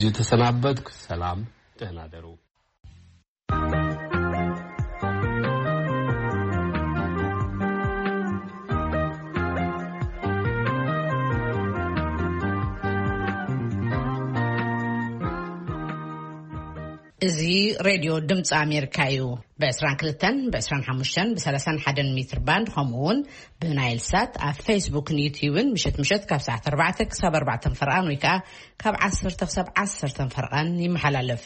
የተሰናበትኩ ሰላም ደህናደሩ እዚ ሬድዮ ድምጽ አሜሪካ እዩ በ22 በ25 በ31 ሜትር ባንድ ኸምኡውን ብናይል ሳት ኣብ ፌስቡክን ዩቲዩብን ምሽት ካብ ሰዓት 4 ክሳብ 4 ፈርቃን ወይ ከዓ ካብ 10 ክሳብ 10 ፈርቃን ይመሓላለፍ።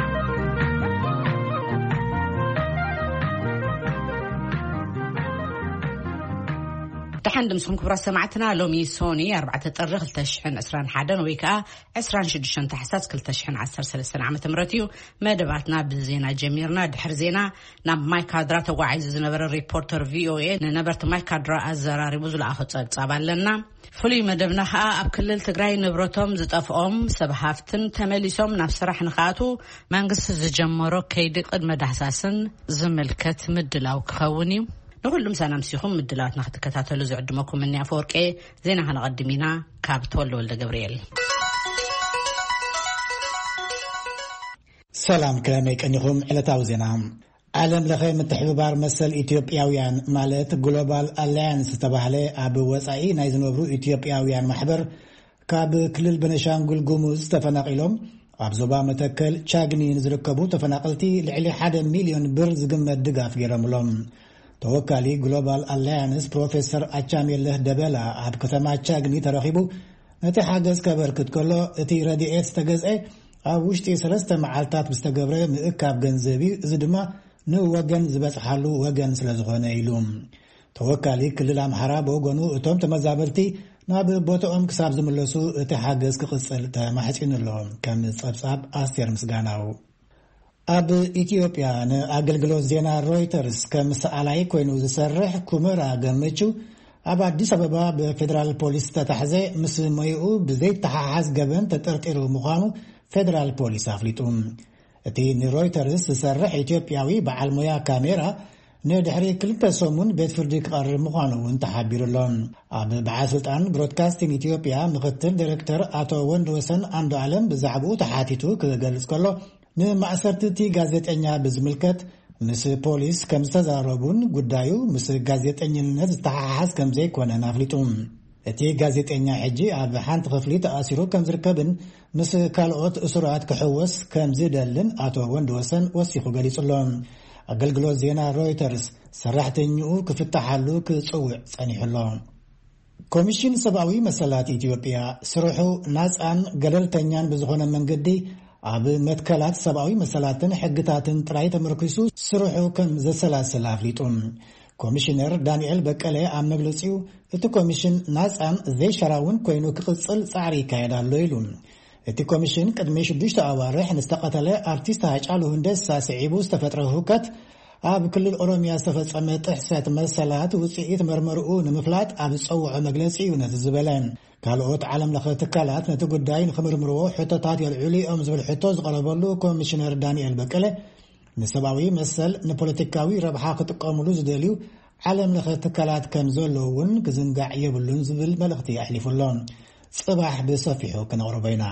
تحندم سخم كبرى سمعتنا لومي سوني 4 طر 2021 ويكا 26 تحساس كل تشحن 10 سنة عام تمرتيو مدباتنا بالزينة جميرنا دحر زينة ناب مايكادرا توعيز زنبر الريبورتر VOA نبرت مايكادرا الزراري بوزل أخذ صابان لنا فلي مدبناها أب كل التقراي نبرتهم زتقفهم سبحافتن تمليسهم نفسرح نخاتو منقص زجمرو كيدي قد مدحساسن زملكت مدلاو كخوني نقول سلام مسيخم مدلات ناخذ كتاتلو زعدمكم مني افورقي زينه هنقدمينا كابتول ولد جبريل سلام كلامك انكم علتاو زينه عالم لخيم التحبار مثل اثيوبياويان مالت جلوبال اليانس تبعله ابو وصاي نايزنبرو اثيوبياويان محبر كاب كلل بنشانغول غوموز تفناقيلهم ابزوبا متكل تشاغني نزركبو تفناقلتي لعلي 1 مليون بر زغمت دغاف يرملهم توكالي جلوبال اليانس بروفيسور اچاميله دبلا اب كتما تشاغني ترخيبو نتي حاجز كبركت كله اتي راديات تجزئ اب وشتي 3 معالتات مستغبره مئكاب ገንዘቢ زدما نو وغن زبصحلو وغن ስለዝኾነ ኢሉም توكالي كلل امحرا بوغنو اتوم تمزابرتي ناب بوتኦም ክሳብ ዝመለሱ እቲ ሓገዝ ክቅፅል ተማሕፂንሎም ከም ጸብጻብ ኣስቴር ምስጋናው ኣብ ኢትዮጵያ ንኣገልግሎት ዜና ሮይተርስ ከም ሰዓላይ ኮይኑ ዝሰርሕ ኩመራ ገመቹ ኣብ አዲስ አበባ በፌደራል ፖሊስ ተታሕዘ ምስ ሞይኡ ብዘይ ተሓሓዝ ገበን ተጠርጢሩ ምዃኑ ፌደራል ፖሊስ ኣፍሊጡ እቲ ንሮይተርስ ዝሰርሕ ኢትዮጵያዊ በዓል ሞያ ካሜራ ንድሕሪ 2 ሰሙን ቤት ፍርዲ ክቐርብ ምዃኑ ተሓቢሩሎም ኣብ በዓል ስልጣን ብሮድካስቲንግ ኢትዮጵያ ምክትል ዳይሬክተር ኣቶ ወንድወሰን አንዱ ዓለም ብዛዕባኡ ተሓቲቱ ክገልጽ ከሎ ንማእሰርቲ ጋዜጠኛ ብዝምልከት ምስ ፖሊስ ከም ዝተዛረቡን ጉዳዩ ምስ ጋዜጠኝነት ዝተሓሓዝ ከም ዘይኮነ ኣፍሊጡ እቲ ጋዜጠኛ ሕጂ ኣብ ሓንቲ ክፍሊ ተኣሲሩ ከም ዝርከብን ምስ ካልኦት እስራት ክሕወስ ከም ዝደልን ኣቶ ወንድወሰን ወሲኹ ገሊጹሎም ኣገልግሎት ዜና ሮይተርስ ሰራሕተኛኡ ክፍታሓሉ ክጽውዕ ጸኒሕሎ ኮሚሽን ሰብኣዊ መሰላት ኢትዮጵያ ስርሑ ናጻን ገለልተኛን ብዝኾነ መንገዲ ኣብ መትከላት ሰብኣዊ መሰላትን ሕግታትን ጥራይ ተመርኪሱ ስርሑ ከም ዘሰላሰለ ኣፍሊጡ ኮሚሽነር ዳንኤል በቀለ ኣብ መግለጺኡ እቲ ኮሚሽን ናጻን ዘይሸራውን ኮይኑ ክቅጽል ጻዕሪ ይካየዳሎ ኢሉ እቲ ኮሚሽን ቅድሚ 6 ኣዋርሕ ንስተቐተለ ኣርቲስት ሃጫሉ ሁንደሳ ስዒቡ ዝተፈጥረ ሁከት ኣብ ክልል ኦሮሚያ ዝተፈጸመ ጥሕሰት መሰላት ውጽኢት መርመርኡ ንምፍላጥ ኣብ ዝጸውዖ መግለጺ እዩ ነቲ ዝበለን ካልኦት ዓለም ለኸ ትካላት ነቲ ጉዳይ ንኽምርምርዎ ሕቶታት የልዕሉ እዮም ዝብል ሕቶ ዝቐረበሉ ኮሚሽነር ዳንኤል በቀለ ንሰብኣዊ መሰል ንፖለቲካዊ ረብሓ ክጥቀሙሉ ዝደልዩ ዓለም ለኸ ትካላት ከም ዘለውን ክዝንጋዕ የብሉን ዝብል መልእኽቲ ኣሕሊፉሎም ጽባሕ ብሰፊሑ ክነቕርቦ ኢና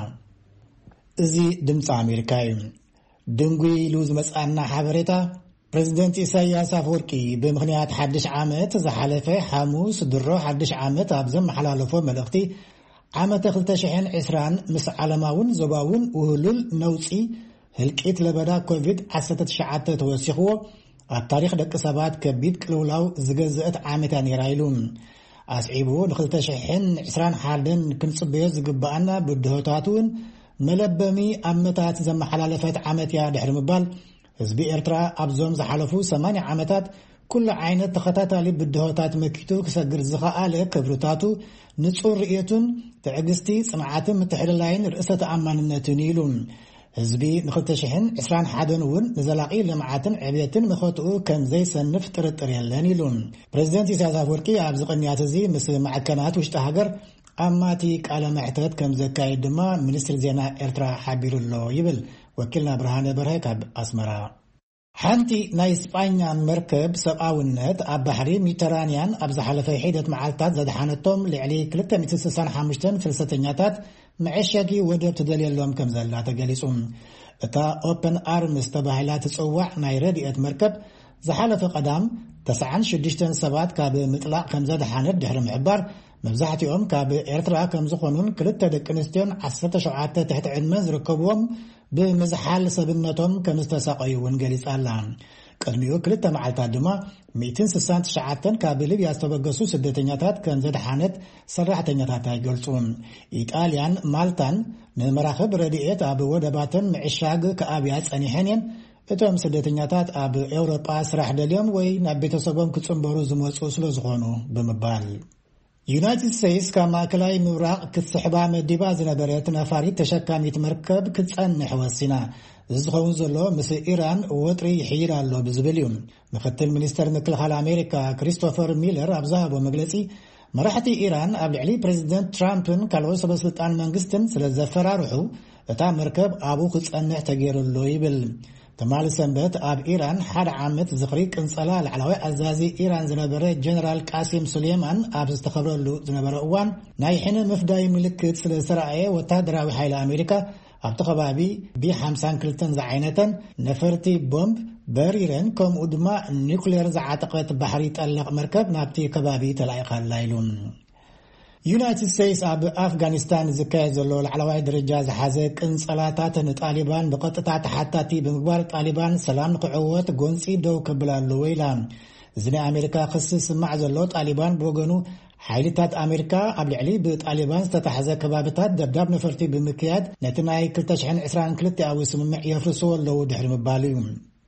እዚ ድምፂ ኣሜሪካ እዩ ድንጉይ ኢሉ ዝመጻና ሓበሬታ ፕሬዚደንት ኢሳያስ አፈወርቂ በምክንያት ሓድሽ ዓመት ዝሓለፈ ሐሙስ ድሮ ሓድሽ ዓመት ኣብ ዘመሓላለፎ መልእኽቲ ዓመት 2020 ምስ ዓለማውን ዞባውን ውህሉል ነውፂ ህልቂት ለበዳ ኮቪድ-19 ተወሲኽዎ ኣብ ታሪኽ ደቂ ሰባት ከቢድ ቅልውላው ዝገዝአት ዓመት ነይራ ኢሉ ኣስዒቡ ን2021 ክንጽበዮ ዝግባአና ብድሆታቱን መለበሚ ዓመታት ዘመሓላለፈት ዓመት ያ ድሕሪ ምባል ህዝቢ ኤርትራ ኣብዞም ዝሓለፉ 80 ዓመታት ኩሉ ዓይነት ተኸታታሊ ብድሆታት መኪቱ ክሰግር ዝኸኣለ ክብርታቱ ንጹር ርእየቱን ትዕግስቲ ጽንዓትን ምትሕልላይን ርእሰ ተኣማንነትን ኢሉ ህዝቢ ን2021 እውን ንዘላቒ ልምዓትን ዕብየትን መኸትኡ ከም ዘይሰንፍ ጥርጥር የለን ኢሉ ፕሬዚደንት ኢሳያስ አፈወርቂ ኣብ ዝቕንያት እዚ ምስ ማዕከናት ውሽጢ ሃገር ኣማቲ ቃለ መሕተት ከም ዘካይድ ድማ ሚኒስትሪ ዜና ኤርትራ ሓቢሩሎ ይብል ወኪልና ብርሃነ በርሀ ካብ ኣስመራ ሓንቲ ናይ ስጳኛ መርከብ ሰብኣውነት ኣብ ባሕሪ ሜዲተራንያን ኣብ ዝሓለፈ ሒደት መዓልታት ዘድሓነቶም ልዕሊ 265 ፍልሰተኛታት معشاقي ودب تدليلهم كم زلا تجلسون اتا اوبن ارمز تباهلا تتصوع ناي رديئة مركب زحالة قدام 96 سبات كاب مطلع كم زاد حاند دحر معبار مبزحتهم كاب إرترا كم زخونون كلتا دكنستيون 17 تحت علم زركبهم بمزحال سبنتهم كم استساقيون جلس ألان قدميو كلتا معلتات دما 269 كاب ليبيا استبقسو سدتنياتات كم زاد حاند سرحتنياتات يقلصون إيطاليان مالتان نمراخب رديئة أبو ودباتن معشاق كأبيات أنيحانين እቶም ስደተኛታት ኣብ ኤውሮጳ ስራሕ ደልዮም ወይ ናብ ቤተሰቦም ክጽምበሩ ዝመጹ ስለ ዝኾኑ ብምባል ዩናይትድ ስቴትስ ካብ ማእከላይ ምብራቕ ክትስሕባ መዲባ ዝነበረት ነፋሪት ተሸካሚት መርከብ ክትጸንሕ ወሲና ዝኸውን ዘሎ ምስ ኢራን ወጥሪ ይሕይል ኣሎ ብዝብል እዩ ምክትል ሚኒስተር ምክልኻል ኣሜሪካ ክሪስቶፈር ሚለር ኣብ ዝሃቦ መግለጺ መራሕቲ ኢራን ኣብ ልዕሊ ፕሬዚደንት ትራምፕን ካልኦት ሰበስልጣን መንግስትን ስለ ዘፈራርሑ እታ መርከብ ኣብኡ ክጸንሕ ተገይሩሉ ይብል تمال سنبت آب إيران حد عامت زخري كنصلا العلوي عزازي إيران زنبرة جنرال قاسم سليمان آب استخبر له زنبرة أوان نايحين مفداي ملكت سلسرعية وتادراوي حيل أمريكا آب تخبابي ب50 كلتن زعينة نفرتي بومب بريرن كم أدماء نيوكلير زعاتقت بحرية اللق مركب نابتي كبابي تلايق الليلون يونايتد ستيتس اب افغانستان زكاز له العلوي درجه زحازه قنصلاتات طالبان بقطتا تحتاتي بمبار طالبان سلام قعوت غونسي دو كبلالو ويلا زنا امريكا خصص مع زلو طالبان بوغنو حيلتات امريكا قبل علي بطالبان تتحزه كبابتات دبداب نفرتي بمكياد نتناي 2022 او سمع يفرسو له دحر مباليوم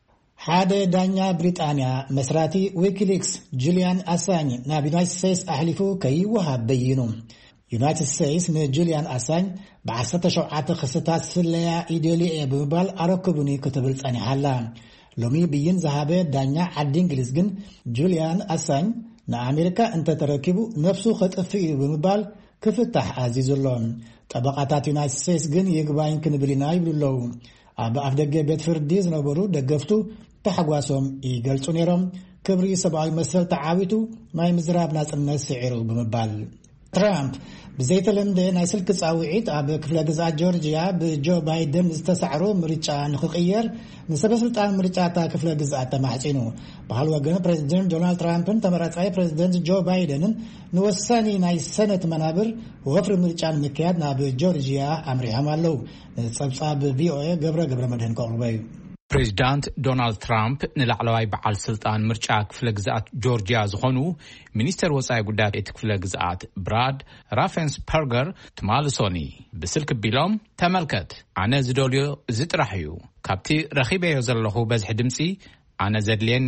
حاده دانيا بريطانيا مسراتي ويكيليكس جوليان أساني ناب يونايتد ستيتس أحلفو كي وهاب بينو يونايتد ستيتس جوليان أساني بعثة شوعات خصتات سليا إيديولي بمبال أركبوني كتب الثاني حالا لومي بيين ذهابه دانيا عد إنجليزجن جوليان أساني نا أمريكا انت تركبو نفسو خطفي بمبال كفتح عزيز اللون طبقاتات يونايتد ستيتس جن يقباين كنبلينا يبلو أبا أفدق بيت فرديز نبرو دقفتو تحقواسهم يقلصو نيرم كبري سبعي مسل تعاويتو ما يمزراب ناس الناس سعيرو بمبال ترامب بزيت لمده نايسل كتصاوعيت اب كفله جزاء جورجيا بجو بايدن استسعرو مريچا نخقير نسبه سلطان مريچا تا كفله جزاء تماحصينو بحال وغن بريزيدنت دونالد ترامبن تمراتاي بريزيدنت جو بايدن نوساني ناي سنه منابر وغفر مريچان مكياد ناب جورجيا امريهم الله صبصاب فيو غبره مدهن قرباي بريزيدنت دونالد ترامب نلعلواي بعال سلطان مرچا كفله جزاء جورجيا زخونو ሚኒስተር ወጻኢ ጉዳያት ክፍለ ግዛት ብራድ ራፈንስፐርገር ትማልሶኒ ብስልክ ቢሎም ተመልከት ኣነ ዝደልዮ ዝጥራሕዩ ካብቲ ረኺበዮ ዘለኹ በዝሕ ድምፂ ኣነ ዘድልየኒ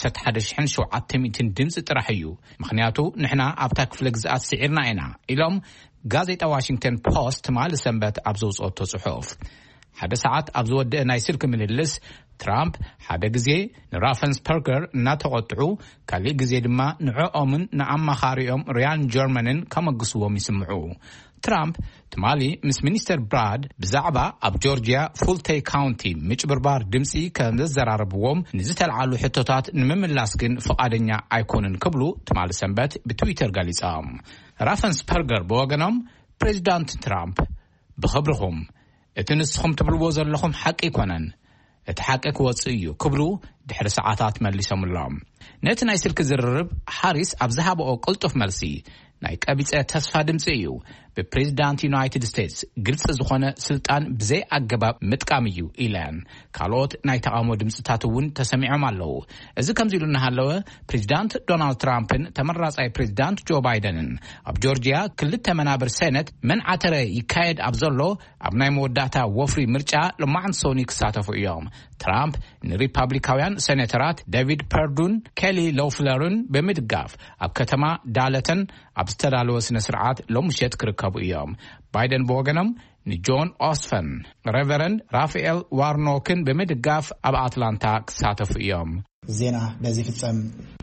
11700 ድምፂ ጥራሕዩ ምክንያቱ ንሕና ኣብታ ክፍለ ግዛት ስዒርና ኢና ኢሎም ጋዜጣ ዋሽንግተን ፖስት ትማል ሰንበት ኣብ ዘውፅኦቶ ጽሑፍ ሓደ ሰዓት ኣብ ዝወድእ ናይ ስልክ ምልልስ ትራምፕ ሓደ ግዜ ንራፈንስፐርገር እናተቆጥዑ ካልእ ግዜ ድማ ንዕኦምን ንኣማኻሪኦም ሪያን ጀርመንን ከመግስዎም ይስምዑ ትራምፕ ትማሊ ምስ ሚኒስተር ብራድ ብዛዕባ ኣብ ጆርጂያ ፉልቴይ ካውንቲ ምጭብርባር ድምፂ ከምዘዘራረብዎም ንዝተልዓሉ ሕቶታት ንምምላስ ግን ፈቃደኛ ኣይኮኑን ክብሉ ትማሊ ሰንበት ብትዊተር ገሊፆም ራፈንስፐርገር ብወገኖም ፕሬዚዳንት ትራምፕ ብኽብርኹም እቲ ንስኹም ትብልዎ ዘለኹም ሓቂ ይኮነን እቲ ሓቂ ክወፅእ እዩ ክብሉ ድሕሪ ሰዓታት መሊሶምሎም ነቲ ናይ ስልክ ዝርርብ ሓሪስ ኣብ ዝሃበኦ ቅልጡፍ መልሲ ናይ ቀቢፀ ተስፋ ድምፂ እዩ ብፕሬዚዳንት ዩናይትድ ስቴትስ ግልጽ ዝኾነ ስልጣን ብዘይ ኣገባብ ምጥቃም እዩ ኢለን ካልኦት ናይ ተቃውሞ ድምፅታት እውን ተሰሚዖም ኣለዉ እዚ ከምዚ ኢሉ እናሃለወ ፕሬዚዳንት ዶናልድ ትራምፕን ተመራጻይ ፕሬዚዳንት ጆ ባይደንን ኣብ ጆርጂያ ክልተ መናብር ሴነት መንዓተረ ይካየድ ኣብ ዘሎ ኣብ ናይ መወዳእታ ወፍሪ ምርጫ ሎማዓንሶኒ ክሳተፉ እዮም ትራምፕ ንሪፓብሊካውያን ሴኔተራት ዴቪድ ፐርዱን ኬሊ ሎፍለርን ብምድጋፍ ኣብ ከተማ ዳለተን ኣብ ዝተዳለወ ስነ ስርዓት ሎምሸት ክርከቡ እዮም ባይደን በወገኖም ንጆን ኦስፈን ሬቨረንድ ራፋኤል ዋርኖክን ብምድጋፍ ኣብ አትላንታ ክሳተፉ እዮም ዜና በዚህ ፍጻም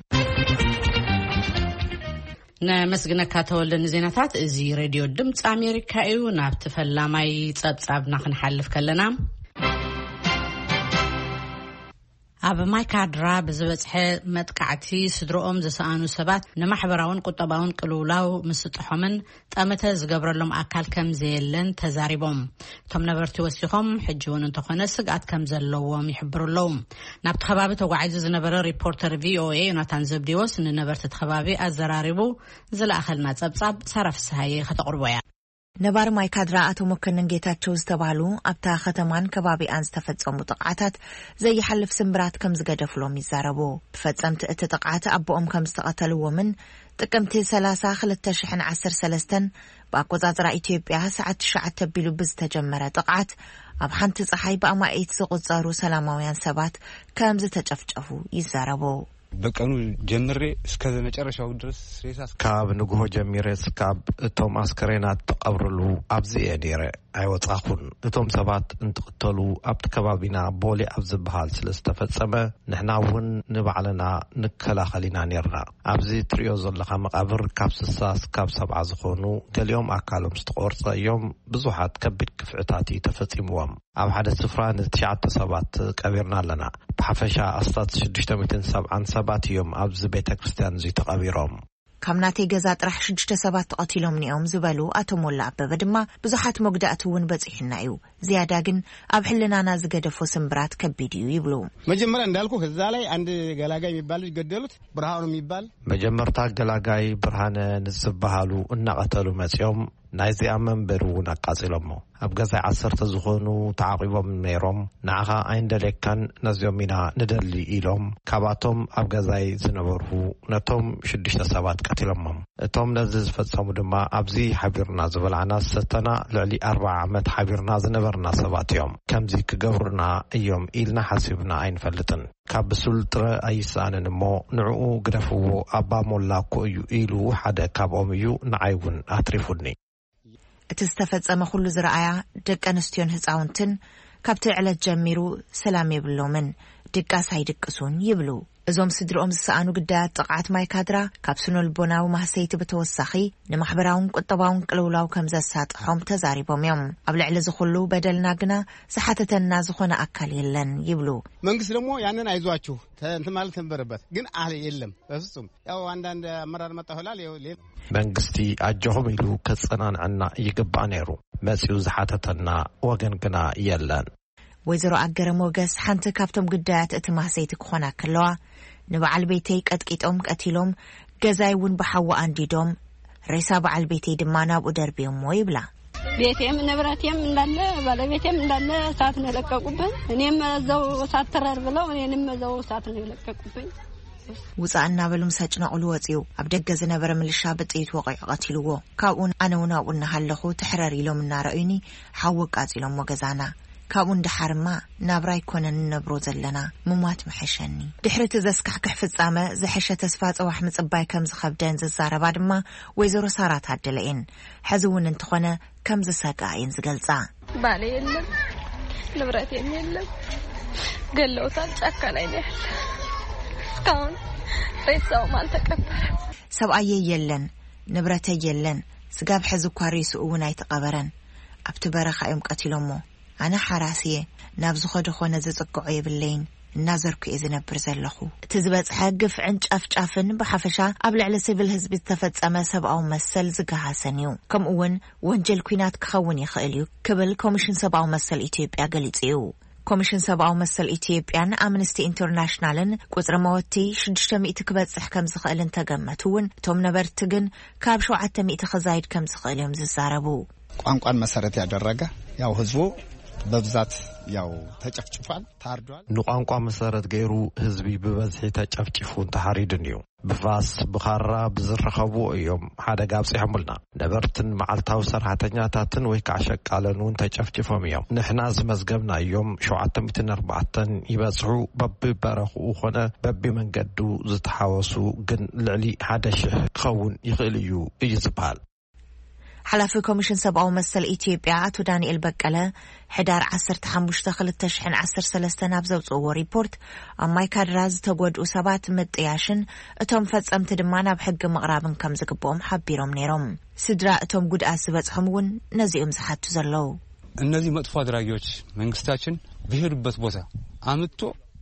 ነመስግነካ ተወልደን ዜናታት እዚ ሬድዮ ድምጽ አሜሪካ እዩ ናብ ተፈላማይ ጸብጻብና ክንሐልፍ ከለና ኣብ ማይካድራ ብዝበጽሐ መጥቃዕቲ ስድሮኦም ዝሰኣኑ ሰባት ንማሕበራውን ቁጠባውን ቅልውላው ምስጥሖምን ጠመተ ዝገብረሎም ኣካል ከም ዘየለን ተዛሪቦም እቶም ነበርቲ ወሲኾም ሕጂ እውን እንተኾነ ስግኣት ከም ዘለዎም ይሕብሩለው ናብቲ ከባቢ ተጓዒዙ ዝነበረ ሪፖርተር VOA ዮናታን ዘብዲዎስ ንነበርቲ ተኸባቢ ኣዘራሪቡ ዝለኣኸልና ጸብጻብ ሳራፍስሃየ ከተቕርቦያ ነባር ማይካድራ አቶ መከነን ጌታቸው ዝተባሉ ኣብታ ከተማን ከባቢኣን ዝተፈጸሙ ጥቃዓታት ዘይሐልፍ ስምብራት ከም ዝገደፍሎም ይዛረቡ ፈጸምቲ እቲ ጥቃዓት ኣቦኦም ከም ዝተቀተልዎምን ጥቅምቲ 30 2013 በአቆጻጽራ ኢትዮጵያ ሰዓት 9 ቢሉ ብዝተጀመረ ጥቃዓት ኣብ ሓንቲ ፀሐይ በአማኢት ዝቁጸሩ ሰላማውያን ሰባት ከም ዝተጨፍጨፉ ይዛረቡ በቀኑ ጀምሬ እስከ መጨረሻው ድረስ ሬሳስ ካብ ንጉሆ ጀምሬ እስካብ እቶም አስከሬናት ተቀብርሉ ኣብዚ የዲረ አይወጻኹን እቶም ሰባት እንትቅተሉ ኣብቲ ከባቢና ቦሊ ኣብ ዝበሃል ስለዝተፈጸመ ንሕናውን ንባዕልና ንከላኸሊና ነርና ኣብዚ ትሪዮ ዘለኻ መቃብር ካብ 60 እስካብ 70 ዝኾኑ ገሊኦም ኣካሎም ዝተቆርጸ እዮም ብዙሓት ከቢድ ክፍዕታት ተፈጺምዎም ኣብ ሓደ ስፍራ ን9 ሰባት ቀቢርና ኣለና ብሓፈሻ ኣስታት 677 እዮም ኣብዚ ቤተክርስትያን ዝተቀቢሮም ካምናቴ ገዛ ጥራሕ 6 ሰባት ተቀቲሎም ኒኦም ዝበሉ አቶ ሞላ አበበ ድማ ብዙሓት መግዳእቱውን በጽሕና እዩ ዝያዳ ግን ኣብ ሕልናና ዝገደፎ ስምብራት ከቢድ እዩ ይብሉ መጀመሪያ እንዳልኩ ከዛ ላይ አንድ ገላጋይ የሚባል ገደሉት ብርሃኑ የሚባል መጀመርታ ገላጋይ ብርሃነ ንዝባሃሉ እናቀተሉ መጽኦም ናይዚኣ መንበሩ ናቃጺሎሞ ኣብ ገዛይ 10 ዝኾኑ ተዓቂቦም ነይሮም ንዓኻ ኣይንደለካን ነዚኦም ኢና ንደሊ ኢሎም ካባቶም ኣብ ገዛይ ዝነበሩ ነቶም 6 ሰባት ቀቲሎሞም እቶም ነዚ ዝፈጸሙ ድማ ኣብዚ ሓቢርና ዝበልዓና ሰተና ልዕሊ 40 ዓመት ሓቢርና ዝነበርና ሰባት እዮም ከምዚ ክገብሩና እዮም ኢልና ሓሲብና ኣይንፈልጥን ካብ ብሱልጥረ ኣይሳንን እሞ ንዕኡ ግደፍዎ ኣባ ሞላ እኮ እዩ ኢሉ ሓደ ካብኦም እዩ ንዓይውን ኣትሪፉኒ እቲ ዝተፈጸመ ኩሉ ዝረኣያ ደቂ ኣንስትዮን ህፃውንትን ካብቲ ዕለት ጀሚሩ ሰላም የብሎምን ድቃስ ኣይድቅሱን ይብሉ እዞም ስድሮኦም ዝሰኣኑ ግዳያት ጥቃዓት ማይካድራ ካብ ስነልቦናዊ ማህሰይቲ ብተወሳኺ ንማሕበራውን ቁጠባውን ቅልውላው ከም ዘሳጥሖም ተዛሪቦም እዮም ኣብ ልዕሊ ዝኹሉ በደልና ግና ዝሓተተና ዝኾነ ኣካል የለን ይብሉ መንግስት ደግሞ ያንን አይዟችሁ እንት ማለት ነበረበት ግን አለ የለም በፍጹም ያው አንዳንድ አመራር መጣሁላል መንግስቲ አጀሁም ኢሉ ከጸናንዕና ይግባእ ነይሩ መጽኡ ዝሓተተና ወገን ግና የለን ወይዘሮ አገረ ሞገስ ሓንቲ ካብቶም ግዳያት እቲ ማህሰይቲ ክኾና ከለዋ ንበዓል ቤተይ ቀጥቂጦም ቀቲሎም ገዛይውን በሓዋ አንዲዶም ሬሳ በዓል ቤተይ ድማ ናብኡ ደርቢዮሞ ይብላ ቤቴም ንብረቴም እንዳለ ባለቤቴም እንዳለ እሳት ነው ለቀቁብኝ እኔም እዛው እሳት ተራር ብለው እኔንም እዛው እሳት ነው ለቀቁብኝ ውጻእና በሉም ሰጭናቅሉ ወጽዩ ኣብ ደገ ዝነበረ ምልሻ በጥይት ወቂዕ ቀቲልዎ ካብኡን ኣነውናውና ሃለኹ ትሕረር ኢሎም እናረአዩኒ ሓወቅ ቃጺሎም ወገዛና ካብኡን ድሓርማ ናብራይ ኮነን ነብሮ ዘለና ምሟት መሐሸኒ ድሕሪት ዘስካሕክሕ ፍጻመ ዝሐሸ ተስፋ ጽዋሕ ምጽባይ ከም ዝኸብደን ዝዛረባ ድማ ወይዘሮ ሳራት ኣደለየን ሕዝውን እንትኾነ ከም ዝሰቃይን ዝገልጻ ባለ የለም ንብረት የለም ገለውታል ጫካ ላይ ነው እስካሁን ሬሳው ማልተቀበረ ሰብኣየ የለን ንብረት የለን ስጋብ ሕዝ እኳ ሬሱ እውን ኣይተቀበረን ኣብቲ በረኻ እዮም ቀቲሎሞ ኣነ ሓራስየ ናብ ዝኸደ ኾነ ዝጽግዖ የብለይን እናዘርኩ ዝነብር ዘለኹ እቲ ዝበጽሐ ግፍዕን ጫፍጫፍን ብሓፈሻ ኣብ ልዕሊ ሲቪል ህዝቢ ዝተፈጸመ ሰብኣዊ መሰል ዝገሃሰን እዩ ከምኡውን ወንጀል ኩናት ክኸውን ይኽእል እዩ ክብል ኮሚሽን ሰብኣዊ መሰል ኢትዮጵያ ገሊጹ እዩ ኮሚሽን ሰብኣዊ መሰል ኢትዮጵያን ኣምነስቲ ኢንተርናሽናልን ቁጽሪ መወቲ 600 ክበጽሕ ከም ዝኽእልን ተገመቱውን እቶም ነበርቲ ግን ካብ 700 ክዛይድ ከም ዝኽእል እዮም ዝዛረቡ ቋንቋን መሰረት ያደረገ ያው ህዝቡ በብዛት ያው ተጨፍጭፏል ታርዷል ንቋንቋ መሰረት ገይሩ ህዝቢ በበዝሒ ተጨፍጭፉን ተሃሪድን እዩ ብፋስ ብኻራ ብዝረኸቡ እዮም ሓደጋ ኣብጽሕሙልና ነበርትን መዓልታዊ ሰራሕተኛታትን ወይ ከዓ ሸቃለኑን ተጨፍጭፎም እዮም ንሕና ዝመዝገብና እዮም 704 ይበጽሑ በቢበረኽኡ ኾነ በቢመንገዱ ዝተሓወሱ ግን ልዕሊ 1,000 ክኸውን ይኽእል እዩ ዝብሃል ሓላፊ ኮሚሽን ሰብኣዊ መሰል ኢትዮጵያ አቶ ዳንኤል በቀለ ሕዳር 15 2013 ኣብ ዘውጽእዎ ሪፖርት ኣብ ማይካድራ ዝተጎድኡ ሰባት ምጥያሽን እቶም ፈጸምቲ ድማ ናብ ሕጊ ምቕራብን ከም ዝግብኦም ሓቢሮም ነይሮም ስድራ እቶም ጉድኣት ዝበጽሖም እውን ነዚኦም ዝሓቱ ዘለው እነዚህ መጥፎ አድራጊዎች መንግስታችን በሄዱበት ቦታ አምጥቶ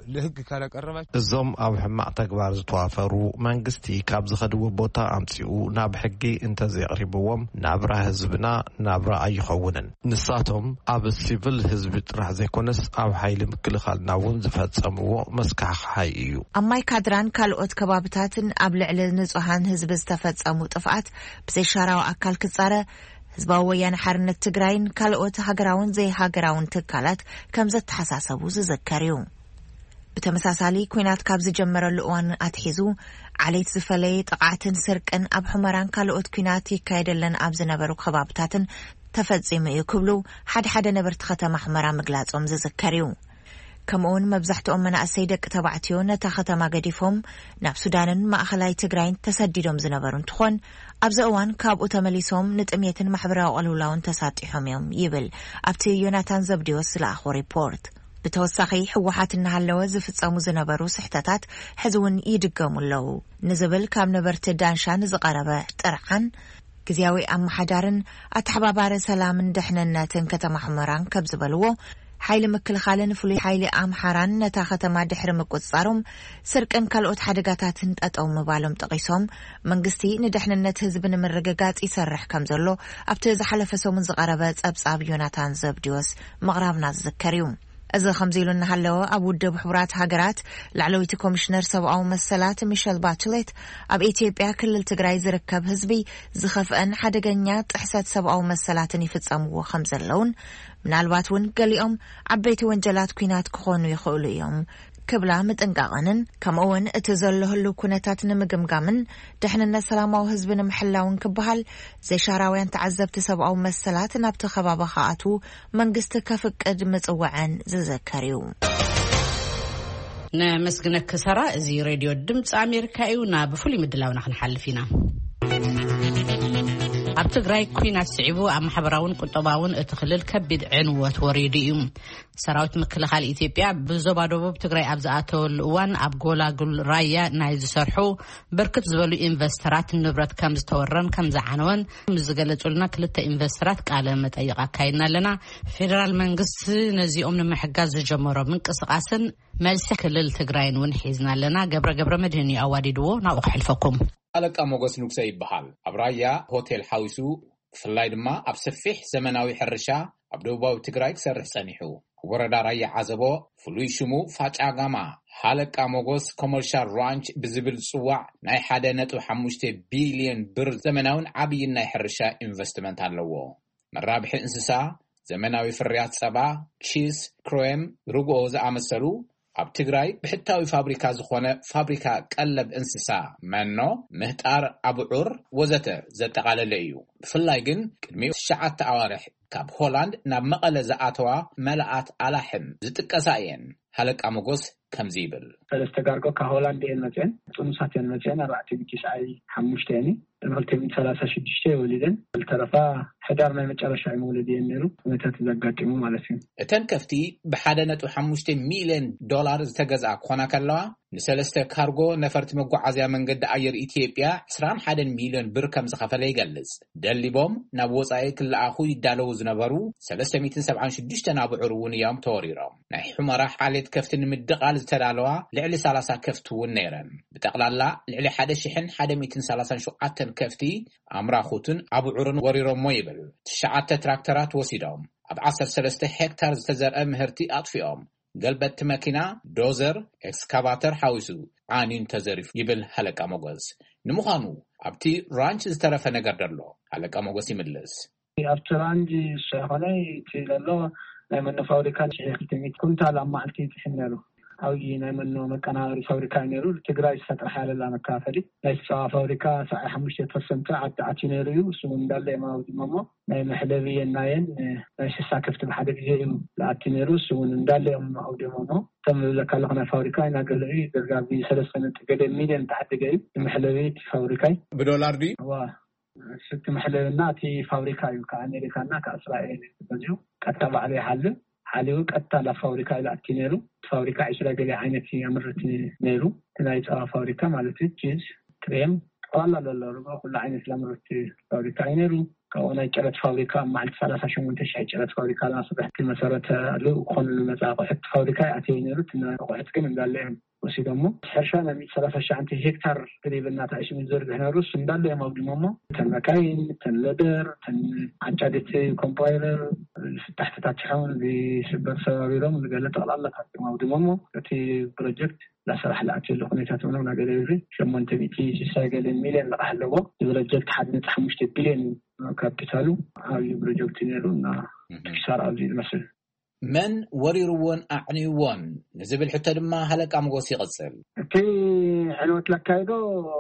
ለህግ ካላቀረባች እዞም ኣብ ሕማቅ ተግባር ዝተዋፈሩ መንግስቲ ካብ ዝኸድዎ ቦታ ኣምፂኡ ናብ ሕጊ እንተዘቕሪብዎም ናብራ ህዝብና ናብራ ኣይኸውንን ንሳቶም ኣብ ሲቪል ህዝቢ ጥራሕ ዘይኮነስ ኣብ ሓይሊ ምክልኻልና እውን ዝፈጸምዎ መስካሕካይ እዩ ኣብ ማይካድራን ካልኦት ከባቢታትን ኣብ ልዕሊ ንጹሃን ህዝቢ ዝተፈጸሙ ጥፍኣት ብዘይሻራዊ ኣካል ክጻረ ህዝባዊ ወያነ ሓርነት ትግራይን ካልኦት ሃገራውን ዘይሃገራውን ትካላት ከም ዘተሓሳሰቡ ዝዘከር እዩ ብተመሳሳሊ ኩናት ካብ ዝጀመረሉ እዋን ኣትሒዙ ዓሌት ዝፈለየ ጥቃዕትን ስርቅን ኣብ ሕመራን ካልኦት ኩናት ይካየደለን ኣብ ዝነበሩ ከባቢታትን ተፈጺሙ እዩ ክብሉ ሓደ ነበርቲ ከተማ ሕመራ ምግላጾም ዝዝከር እዩ ከምኡውን መብዛሕትኦም መናእሰይ ደቂ ተባዕትዮ ነታ ከተማ ገዲፎም ናብ ሱዳንን ማእኸላይ ትግራይን ተሰዲዶም ዝነበሩ እንትኾን ኣብዚ እዋን ካብኡ ተመሊሶም ንጥሜትን ማሕበራዊ ቅልውላውን ተሳጢሖም እዮም ይብል ኣብቲ ዮናታን ዘብዲዎስ ዝለኣኾ ሪፖርት ብተወሳኺ ሕወሓት እናሃለወ ዝፍጸሙ ዝነበሩ ስሕተታት ሕዚ እውን ይድገሙ ኣለዉ ንዝብል ካብ ነበርቲ ዳንሻን ዝቐረበ ጥርዓን ግዝያዊ ኣመሓዳርን ኣተሓባባሪ ሰላምን ድሕንነትን ከተማ ሕመራን ከም ዝበልዎ ሓይሊ ምክልኻልን ፍሉይ ሓይሊ ኣምሓራን ነታ ከተማ ድሕሪ ምቁፅጻሮም ስርቅን ካልኦት ሓደጋታትን ጠጠው ምባሎም ጠቂሶም መንግስቲ ንድሕንነት ህዝቢ ንምርግጋጽ ይሰርሕ ከም ዘሎ ኣብቲ ዝሓለፈ ሰሙን ዝቐረበ ጸብጻብ ዮናታን ዘብዲዎስ ምቕራብና ዝዝከር እዩ እዚ ከምዚ ኢሉ እናሃለወ ኣብ ውድብ ሕቡራት ሃገራት ላዕለወይቲ ኮሚሽነር ሰብኣዊ መሰላት ሚሸል ባችሌት ኣብ ኢትዮጵያ ክልል ትግራይ ዝርከብ ህዝቢ ዝኸፍአን ሓደገኛ ጥሕሰት ሰብኣዊ መሰላትን ይፍጸምዎ ከም ዘለውን ምናልባት እውን ገሊኦም ዓበይቲ ወንጀላት ኩናት ክኾኑ ይኽእሉ እዮም ክብላ ምጥንቃቐንን ከምኡውን እቲ ዘሎ ህሉ ኩነታት ንምግምጋምን ድሕንነት ሰላማዊ ህዝቢ ንምሕላውን ክበሃል ዘይሻራውያን ተዓዘብቲ ሰብኣዊ መሰላት ናብቲ ከባቢ ከኣቱ መንግስቲ ከፍቅድ ምጽዋዕን ዝዘከር እዩ ንመስግነክ ሰራ እዚ ሬድዮ ድምፂ ኣሜሪካ እዩ ናብ ፍሉይ ምድላውና ክንሓልፍ ኢና ኣብ ትግራይ ኩናት ስዒቡ ኣብ ማሕበራውን ቁጠባውን እቲ ክልል ከቢድ ዕንወት ወሪዱ እዩ ሰራዊት ምክልኻል ኢትዮጵያ ብዞባ ደቡብ ትግራይ ኣብ ዝኣተወሉ እዋን ኣብ ጎላጉል ራያ ናይ ዝሰርሑ ብርክት ዝበሉ ኢንቨስተራት ንብረት ከም ዝተወረን ከም ዝዓነወን ዝገለጹልና ክልተ ኢንቨስተራት ቃለ መጠይቅ ኣካይድና ኣለና ፌደራል መንግስቲ ነዚኦም ንምሕጋዝ ዝጀመሮ ምንቅስቃስን መልሲ ክልል ትግራይን እውን ሒዝና ኣለና ገብረ መድህን ኣዋዲድዎ ናብኡ ክሕልፈኩም አለቃ ሞገስ ንጉሰ ይበሃል ኣብ ራያ ሆቴል ሓዊሱ ፍላይ ድማ ኣብ ሰፊሕ ዘመናዊ ሕርሻ ኣብ ደቡባዊ ትግራይ ክሰርሕ ጸኒሑ ወረዳ ራያ ዓዘቦ ፍሉይ ሽሙ ፋጫጋማ ሃለቃ ሞገስ ኮመርሻል ራንች ብዝብል ጽዋዕ ናይ 1.5 ቢልዮን ብር ዘመናውን ዓብይን ናይ ሕርሻ ኢንቨስትመንት ኣለዎ መራብሒ እንስሳ ዘመናዊ ፍርያት ጸባ ቺዝ ክሬም ርግኦ ዝኣመሰሉ ኣብ ትግራይ ብሕታዊ ፋብሪካ ዝኾነ ፋብሪካ ቀለብ እንስሳ መኖ ምህጣር አብዑር ወዘተ ዘጠቃለለ እዩ ብፍላይ ግን ቅድሚ 9 ኣዋርሕ ካብ ሆላንድ ናብ መቐለ ዝኣተዋ መላኣት ኣላሕም ዝጥቀሳ እየን ሃለቃ ሞገስ ከምዚ ይብል ሰለስተ ጋርጎ ከሆላንድ የመጨን ጥኑሳት የመጨን 4.5 2036 ወሊደን ተረፋ ሕዳር ናይ መጨረሻ ይመውለድ የነሩ መተት ዘጋጥሙ ማለት እዩ እተን ከፍቲ ብ1.5 ሚሊዮን ዶላር ዝተገዝኣ ኮና ከለዋ ንሰለስተ ካርጎ ነፈርቲ መጓዓዝያ መንገዲ ኣየር ኢትዮጵያ 21 ሚሊዮን ብር ከም ዝኸፈለ ይገልጽ ደሊቦም ናብ ወጻኢ ክለኣኹ ይዳለዉ ዝነበሩ 376 ኣቡዑር እውን እዮም ተወሪሮም ናይ ሕመራ ሓሌት ከፍቲ ንምድቃል ዝተዳለዋ ልዕሊ 30 ከፍቲ እውን ነይረን ብጠቕላላ ልዕሊ 1137 ከፍቲ ኣምራኹትን አቡዑርን ወሪሮሞ ይብል 9 ትራክተራት ወሲዶም ኣብ 13 ሄክታር ዝተዘርአ ምህርቲ ኣጥፊኦም ገልበት መኪና ዶዘር ኤክስካቫተር ሓዊሱ ዓኒን ተዘሪፍ ይብል ሃለቃ ሞገስ ንምዃኑ ኣብቲ ራንች ዝተረፈ ነገር ደሎ ሃለቃ ሞገስ ይምልስ ኣብቲ ራንች ሰኾነይ ትለሎ ናይ መኖ ፋብሪካ 200 ኩንታል ኣማዕልቲ ትሕነሩ ኣውይ ናይ መኖ መቀናበሪ ፋብሪካ ነይሩ ትግራይ ዝተጠርሐ ያለላ መካፈሊ ናይ ጸባ ፋብሪካ 75% ዓዲ ነይሩ እዩ እሱ እንዳለ የማውድሞ ናይ መሕለቢ የናየን ናይ ሽሳ ከፍቲ በሓደ ግዜ ለኣቲ ነይሩ እሱ እንዳለ የማውድሞ ተምለካ ለኾነ ፋብሪካ ናገለይ ዘርጋቢ 3.1 ሚሊዮን ተሓደገይ መሕለቢ ፋብሪካ ብዶላር ዲ ዋ ስት መሕለብና እቲ ፋብሪካ እዩ ከአሜሪካና ከእስራኤል ተዚዩ ቀጥታ ባዕሉ ይሓልፍ حاليو قطع فابريكا الى اتينيرو فابريكا عشرة قلي عينت يمرت نيرو تناي صار فابريكا مالتي تشيز كريم والله لا لا كل عينت لمرت فابريكا نيرو كون ጨረት ፋብሪካ ማለት 38,000 ጨረት ፋብሪካ ለማስራት መሰረተ ለው ኮን መጻቆት ፋብሪካ አቴነሩት ቆጥ ግን እንዳለ ወሲ ደግሞ ሐርሻ ነው 30,000 ሄክታር ግሪብና ታሽ ምንዘርግ ነሩስ እንዳለ የማውድሞሞ ተመካይን ተለደር አንጫደት ኮምፓይለር ተحتታቸውን ቢስበር ሰባቢሎም ገለጠ አላላህ ማውድሞሞ እቲ ፕሮጀክት ለስራህ ለአጭል ሁኔታውን ነው ነገር ይሪ ሸሞንተ ቢቲ ሲሳገለ ሚሊዮን ለአህለዎ ፕሮጀክት 1.5 ቢሊዮን ካፒታሉ አይ ፕሮጀክት ነሩና ተሳራው ይመስል من وريروون أعنيوون نزب الحتة لما هلك عم قوسي قصل تي حلوت لكايدو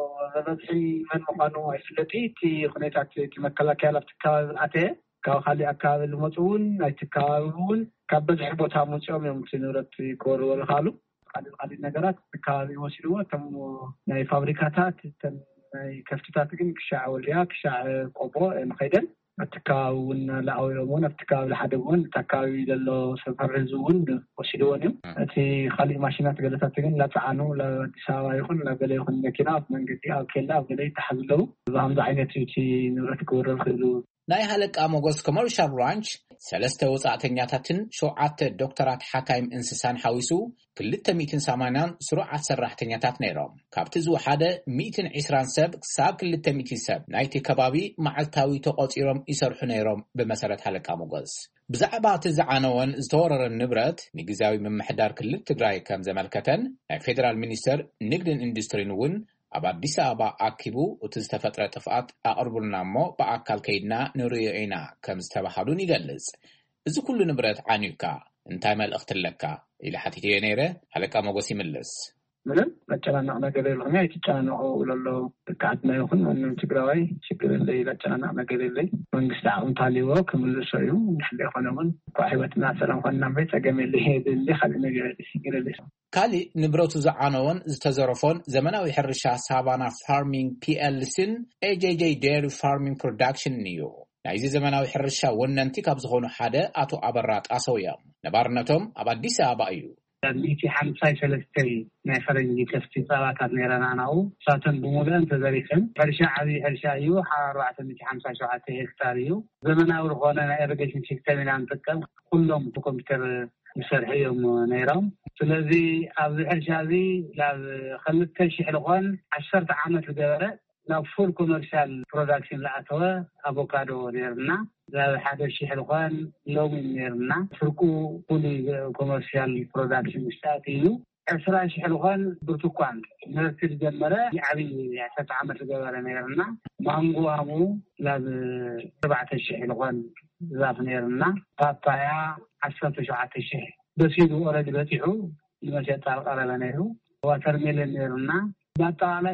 بضحي من مقانو عفلتي تي خنيتات تمكلا كالا بتكاوي العتي كاو خالي أكاوي المطعون اي تكاويون كابزح بوتا موسيوم يوم تنورت كورو والخالو قادي نقرات تكاوي وسيلوه تمو ناي فابريكاتات ناي كفتتات كشاع وليا كشاع قبو مخيدن التكاون لأويرمون التكاون لحدون تكاوي للو سفرزون وسيلونيم تي خالي ماشينات قلتات تكن لا تعانو لا تساوي يخون لا بلا يخون مكينات من قدي أو كلا بلا يتحزلو بهم عينة تي نورت كورل خلو ناي هلك أموغوس كوميرشال رانش سلسته وصعتنياتاتن شوعات دكتورات حكايم انسسان حاويسو كلتا 280 سرعات سراحتنياتات نيروم كابتزو حدا 120 سب ساب كلتا 200 سب نايتي كبابي معلتاوي تقوصيروم يسرحو نيروم بمسارة هلك أموغوس بزعبات الزعانوان زتورر النبرات نجزاوي من محدار كل تقراي كام زمالكتن فيدرال مينيستر نقدن اندستري نون أبا ديسابا أكيبو وتستفترة تفقات أقربنا مو بأكال كيدنا نوريعينا كم استبحادون يقلز إذا كل نبرات عنيوكا انتايما الأختلكا إلى حتى ينيرة هلكا موغوسي ملس ምንም ለጨናና ነገር የለም አይተጫናው ለለው ተቃጥና ይሁን ምንም ትግራይ ችግር ላይ ለጨናና ነገር የለም መንግስት አሁን ታሊው ከመለሰዩ እንደ ሆነውን ባይወትና ሰላም ሆነና በተገመለ ሄድ እንደ ሐል ነገር ይገለጽ ካሊ ንብረቱ ዘዓነውን ዝተዘረፎን ዘመናዊ ሕርሻ ሳባና ፋርሚንግ PLCን AJJ Dairy Farming Production ኒዮ ናይዚ ዘመናዊ ሕርሻ ወነንቲ ካብ ዝኾኑ ሓደ አቶ አበራጥ አሰውያ ነባርነቶም ኣብ አዲስ አበባ እዩ ميتي حمساي ثلاثتي نفرنجي كفتي صلاة نيرانا ناو ساتن بمودان تزاريخن هرشا يو حارة ميتي حمساي شوعاتي هكتاريو زمنا ورغونا إرقاشن شكتامين عن تكال كلهم بكمبيوتر مسرحيهم نيرام سلازي أبو هرشا ذي لاز خلت تنشي حلقان 10 عامات الجوارة لا فول كوميرشال برودكشن لأتوا أفوكادو نيرنا لا هذا الشيء حلوان لومي نيرنا فرقو كوني كوميرشال برودكشن مستعدينو أسرع شيء حلوان برتقال نرتل جمرة يعني 10 عامات الجوارة نيرنا مانغو أمو لا 7 شيء حلوان زاف نيرنا بابايا 10 شيء بس يدو أراد بتيعو المشي تعرف نيرو وترميل نيرنا بطالة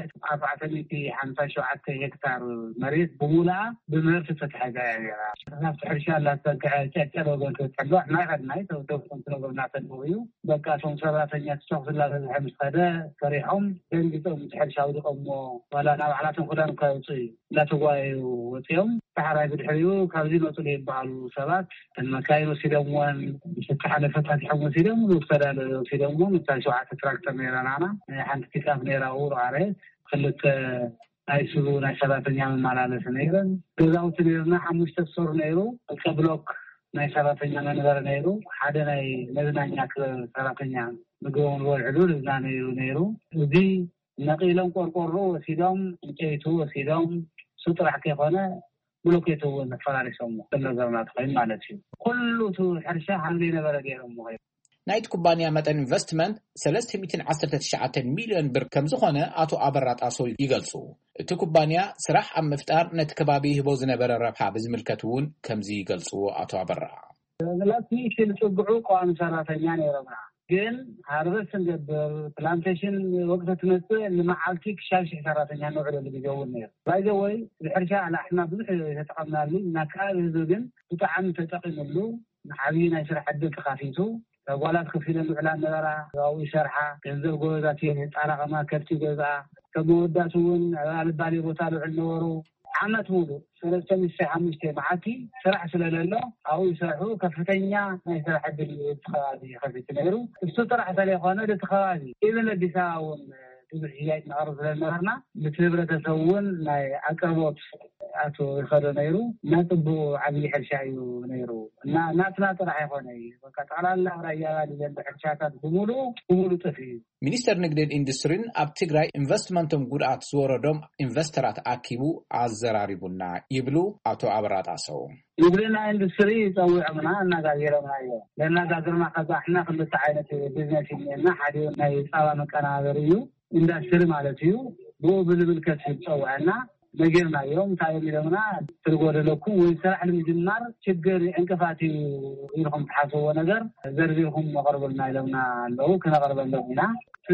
450 هكتار مريض بمولا بمرت فتحة نفس حرشة لا تجعلوا بنتحلوا ما عندنا يتوقف كنترول نعتنويه بقى شون صارت يتشوف لا الحمص هذا فريحهم ينقطعوا متحرشة ودقهم ولا نوع على تنقلهم كيوصي لا تواي وتيوم فحرا يدحيو كابزين وصلي بعض سبات المكاين وسيدمون يفتح على فتحة حمص سيدمون وفتح سيدمون مثل شوعة تراكتر نيرانا حنت كتاب نيراو عارف خلت አይሱዙ ናይ ሰራተኛ ማላለስ ነይረን ገዛው ትሪርና 5 ሰር ነይሩ ከብሎክ ናይ ሰራተኛ መንበር ነይሩ ሓደ ናይ መዝናኛ ሰራተኛ ምግቡን ወልዕሉ ለዛ ነይሩ እዚ ነቂሎም ቆርቆሮ ወሲዶም እንጨይቱ ወሲዶም ስጥራሕ ከሆነ ብሎኬቱ ነፈራሪሶም ተነዘርና ተኸይ ማለት እዩ ኩሉ ሕርሻ ሓንሊ ነበረ ገይሮም ሞይ ናይት ኩባንያ መጠን ኢንቨስትመንት 319 ሚሊዮን ብር ከም ዝኾነ አቶ አበራጥ አሶይ ይገልጹ እቲ ኩባንያ ስራሕ ኣብ ምፍጣር ነቲ ከባቢ ህቦ ዝነበረ ረብሓ ብዝምልከቱን ከምዚ ይገልጹ አቶ አበራ ለላቲ ሲልጽጉዑ ቋሚ ሰራተኛ ነይሮምና ግን ሃርቨስት እንገብር ፕላንቴሽን ወቅት ትመጽእ ለማዓልቲ ክሻሽ ሰራተኛ ነው ዕለ ቢገውን ነይሩ ባይዘወይ الحرሻ አላሕና ብዙሕ ተጠቀምናሉ ናካል ህዝብ ግን ብጣዕሚ ተጠቂምሉ ዓብይ ናይ ስራሕ ዕድል ተኻፊቱ ወላት ከፊለን ዕላን ነበራ ያው ይሰርሓ ገንዘብ ጎዛት የጣራቀማ ከፍቲ ገዛ ከመወዳቱን አልባሌ ቦታ ልዕል ነበሩ ዓመት ሙሉ 365 መዓልቲ ስራሕ ስለሌሎ አው ይሰርሑ ከፍተኛ ናይ ስራሕ ዕድል ተኸባቢ ከፊት ነይሩ እሱ ስራሕ ስለሆነ ተኸባቢ ኢቨን ዲሳውን ብዙሕ ሽያጭ ነቅርብ ስለነበርና ብትህብረተሰቡን ናይ አቅርቦት ኣቶ ይኸደ ነይሩ ናጥቡ ዓብይ ሕርሻዩ ነይሩ ናትና ጥራሕ ይኾነ በቃ ጠቅላላ ራያ ሊዘን ሕርሻታት ብሙሉ ጥፊ ሚኒስተር ንግድን ኢንዱስትሪን ኣብ ትግራይ ኢንቨስትመንቶም ጉድኣት ዝወረዶም ኢንቨስተራት ኣኪቡ ኣዘራሪቡና ይብሉ አቶ አበራጣሰው ንግድና ኢንዱስትሪ ፀውዕምና እናጋገረና እዩ ለናጋገርና ከዛሕና ክልተ ዓይነት ቢዝነስ እና ሓደ ናይ ፃባ መቀናበር እዩ ኢንዱስትሪ ማለት እዩ ብብል ከስብ ፀውዕና ነገርና እዮም ታይሚለምና ትርጎደለኩም ወይ ስራሕ ለምጅማር ችግር እንቅፋት ይልኩም ተሓስቦ ነገር ዘርቢኩም መቅረብና ይለምና አለው ከነቀርበለውና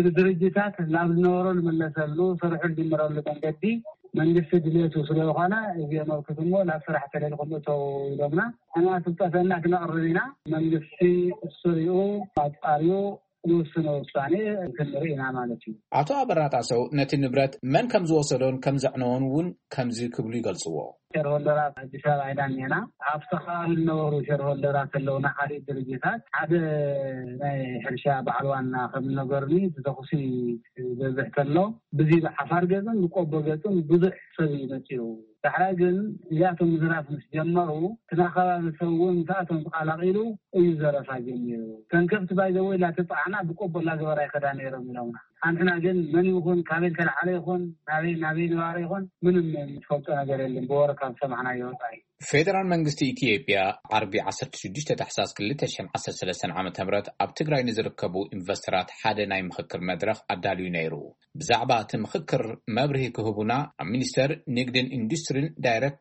ድርጅታት ናብ ዝነበሮ ልመለሰሉ ስርሑ ልጅምረሉ መንገዲ መንግስት ድሌቱ ስለሆነ የመልክቱሞ ለስራሕ ተለልኩም ተው ይለምና አና ተጠፈና ከነቀርብና መንግስት ስሪኡ አጣሪው ንስኖ ውሳኔ ክንሪና ማለት እዩ አቶ አበራጣሰው ነቲ ንብረት መን ከም ዝወሰዶን ከም ዘዕነውን ከም ዝክብሉ ይገልጽዎ ሸርሆልደራት አዲስ አበባ አይዳኝና አፍተኻል ነበሩ ሸርሆልደራት ለውና ሓደ ድርጅታት ሓደ ናይ ሕርሻ በዓልዋና ከም ነገርኒ ተተኹሲ በዝሕተሎ ብዙ በሓፋር ገዝን ቆቦ ገዝን ብዙሕ ሰብ ይመጽዩ ተሕራግን ያቶም ዝራፍ ምስ ጀመሩ ተናኸባቢ ሰውን ታቶም ተቃላቂሉ እዩ ዘረፋ ጀሚሩ ከንከፍት ባይዘወይ ላተጣዕና ብቆቦላ ገበራ ይከዳ ነይሮም ይለውና አንተና ግን ምን ይሁን ካቤል ከልዓለ ይሁን ናቤ ንዋሪ ይሁን ምንም ትፈልጦ ነገር የለም በወረካብ ሰማዕና ይወጣይ ፌደራል መንግስቲ ኢትዮጵያ ዓርቢ 16 ታሕሳስ 2013 ዓመተ ምህረት ኣብ ትግራይ ንዝርከቡ ኢንቨስተራት ሓደ ናይ ምክክር መድረኽ ኣዳልዩ ነይሩ ብዛዕባ እቲ ምክክር መብርሂ ክህቡና ኣብ ሚኒስተር ንግድን ኢንዱስትሪን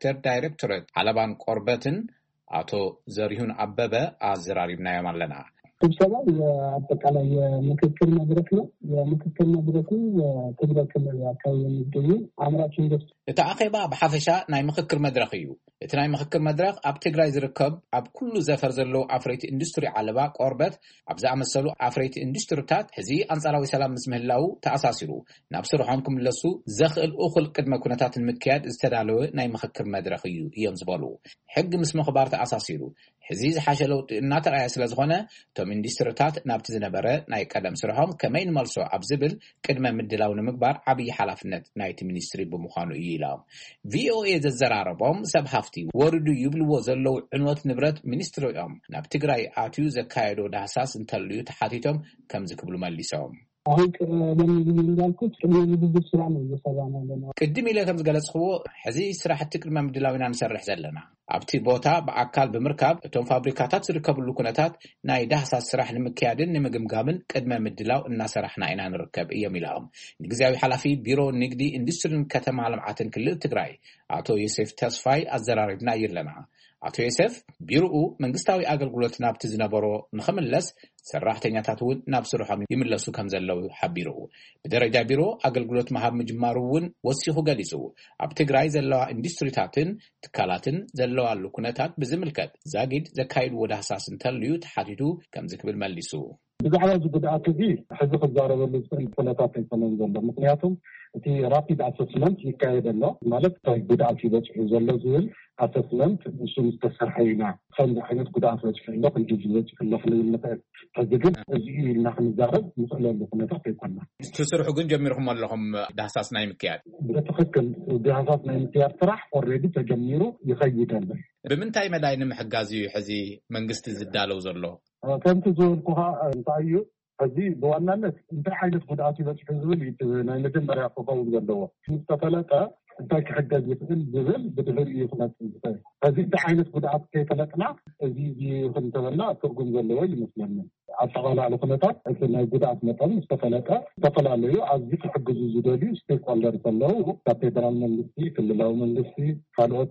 ዳይሬክተሬት ዓለባን ቆርበትን አቶ ዘሪሁን አበበ አዘራሪብናዮም ኣለና ስብሰባው የአጠቃላይ የምክክር መድረክ ነው የምክክር መድረኩ ትግራይ ክልል አካባቢ የሚገኙ አምራች ኢንዱስትሪ እታአኸባ በሐፈሻ ናይ ምክክር መድረክ እዩ እቲ ናይ ምክክር መድረክ ኣብ ትግራይ ዝርከብ ኣብ ኩሉ ዘፈር ዘሎ አፍሬት ኢንዱስትሪ ዓለባ ቆርበት ኣብ ዝኣመሰሉ አፍሬት ኢንዱስትሪታት ሕዚ አንጻራዊ ሰላም ምስ ምህላው ተኣሳሲሩ ናብ ስርሖም ክምለሱ ዘኽእል እኹል ቅድመ ኩነታት ንምክያድ ዝተዳለወ ናይ ምክክር መድረክ እዩ እዮም ዝበሉ ሕጊ ምስ ምኽባር ተኣሳሲሩ ሕዚ ዝሓሸ ለውጢ እናተረኣየ ስለዝኾነ ቶም ኢንዱስትሪታት ናብቲ ዝነበረ ናይ ቀደም ስርሖም ከመይ ንመልሶ ኣብ ዝብል ቅድመ ምድላው ንምግባር ዓብይ ሓላፍነት ናይቲ ሚኒስትሪ ብምዃኑ እዩ ኢሎም ቪኦኤ ዘዘራረቦም ሰብ ሃፍቲ ወርዱ ይብልዎ ዘለው ዕንወት ንብረት ሚኒስትሪኦም ናብ ትግራይ ኣትዩ ዘካየዶ ዳህሳስ እንተልዩ ተሓቲቶም ከም ዝክብሉ መሊሶም አሁን ለምን እንዳልኩት ለምን ስራ ነው እየሰራን ያለነው ቅድም ኢለ ከም ዝገለጽኽዎ ሕዚ ስራሕቲ ቅድመ ምድላዊና ንሰርሕ ዘለና ኣብቲ ቦታ በአካል ብምርካብ እቶም ፋብሪካታት ዝርከብሉ ኩነታት ናይ ዳህሳስ ስራሕ ንምክያድን ንምግምጋምን ቅድመ ምድላው እናሰራሕና ኢና ንርከብ እዮም ኢሎም ንግዚያዊ ሓላፊ ቢሮ ንግዲ ኢንዱስትሪን ከተማ ልምዓትን ክልል ትግራይ አቶ ዮሴፍ ተስፋይ አዘራሪብና ይርለና አቶ ዮሴፍ ቢሮኡ መንግስታዊ አገልግሎት ናብቲ ዝነበሮ ንኸመለስ ሰራሕተኛታት እውን ናብ ስርሖም ይምለሱ ከም ዘለው ሓቢሩ ብደረጃ ቢሮ አገልግሎት መሃብ ምጅማሩ እውን ወሲኹ ገሊጹ ኣብ ትግራይ ዘለዋ ኢንዱስትሪታትን ትካላትን ዘለዋሉ ኩነታት ብዝምልከት ዛጊድ ዘካይድዎ ዳህሳስ እንተልዩ ተሓቲቱ ከም ዝክብል መሊሱ ብዛዕባ ጉድኣት እዚ ሕዚ ክዛረበሉ ዝኽእል ኩነታት ኣይኮነን ዘሎ ምክንያቱም እቲ ራፒድ አሰስመንት ይካየደሎ ማለት እንታይ ጉድኣት ይበፅሑ ዘሎ ዝብል አሰስመንት ንሱ ዝተሰርሐ ኢና ከምዚ ዓይነት ጉድኣት በፅሑ ኣሎ ክንዲ ዝበፅሑ ኣሎ ክንብል ንኽእል ሕዚ ግን እዚ ኢልና ክንዛረብ ንኽእለሉ ኩነታት ኣይኮና ትስርሑ ግን ጀሚርኩም ኣለኹም ዳህሳስ ናይ ምክያድ ብትክክል ዳህሳስ ናይ ምክያድ ስራሕ ኦልሬዲ ተጀሚሩ ይኸይድ ኣሎ ብምንታይ መዳይ ንምሕጋዝ እዩ ሕዚ መንግስቲ ዝዳለው ዘሎ ከምቲ ዝብልኩኻ እንታይ እዩ ሕዚ ብዋናነት እንታይ ዓይነት ጉድኣት ይበፅሑ ዝብል ናይ መጀመርያ ክኸውን ዘለዎ ዝተፈለጠ እንታይ ክሕገዝ ይኽእል ዝብል ብድሕሪኡ ክመፅእ ዝኽእል ሕዚ እንታይ ዓይነት ጉድኣት ከይፈለጥና እዚ ክንተበልና ትርጉም ዘለዎ ይመስለኒ ኣጠቓላሊ ኩነታት እቲ ናይ ጉድኣት መጠን ዝተፈለጠ ዝተፈላለዩ ኣዝዩ ክሕግዙ ዝደልዩ ስቴክ ሆልደርስ ኣለዉ ካብ ፌደራል መንግስቲ ክልላዊ መንግስቲ ካልኦት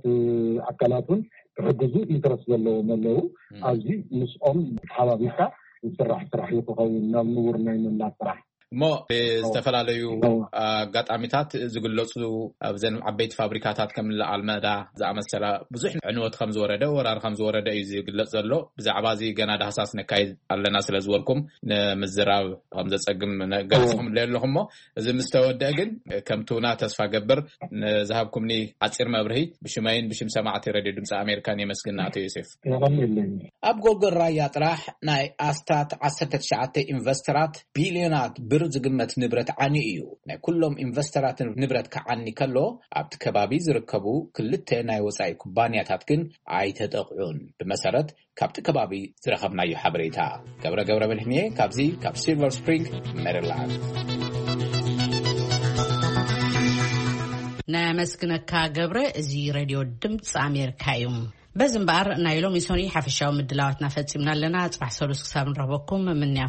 ኣካላትን ክሕግዙ ኢንትረስት ዘለዎም ኣለዉ ኣብዚ ምስኦም ተሓባቢርካ ዝስራሕ ስራሕ ይኽኸውን ናብ ንቡር ናይ ምምላእ ስራሕ እሞ ዝተፈላለዩ ኣጋጣሚታት ዝግለጹ ኣብዘን ዓበይቲ ፋብሪካታት ከም ኣልመዳ ዝኣመሰላ ብዙሕ ዕንወት ከም ዝወረደ ወራር ከም ዝወረደ እዩ ዝግለጽ ዘሎ ብዛዕባ እዚ ገና ዳህሳስ ነካይድ ኣለና ስለ ዝበልኩም ንምዝራብ ከም ዘጸግም ገለጽኩም ኣለኹም እሞ እዚ ምስ ተወድአ ግን ከምቱና ተስፋ ገብር ንዝሃብኩምኒ ዓፂር መብርሂ ብሽመይን ብሽም ሰማዕቲ ሬድዮ ድምፂ ኣሜሪካን የመስግን አቶ ዮሴፍ ኣብ ጎልጎል ራያ ጥራሕ ናይ ኣስታት 19 ኢንቨስተራት ቢልዮናት ክነብር ዝግመት ንብረት ዓኒ እዩ ናይ ኩሎም ኢንቨስተራት ንብረት ከዓኒ ከሎ ኣብቲ ከባቢ ዝርከቡ ክልተ ናይ ወፃኢ ኩባንያታት ግን ኣይተጠቕዑን ብመሰረት ካብቲ ከባቢ ዝረኸብናዮ ሓበሬታ ገብረ በልሕንየ ካብዚ ካብ ሲልቨር ስፕሪንግ ሜሪላንድ ናመስግነካ ገብረ እዚ ሬድዮ ድምፂ ኣሜሪካ እዩ በዝምባር ናይ ሎሚ ሶኒ ሓፈሻዊ ምድላዋትና ፈጺምና ኣለና ጽባሕ ሰሉስ ክሳብ ንረኽበኩም ምንያ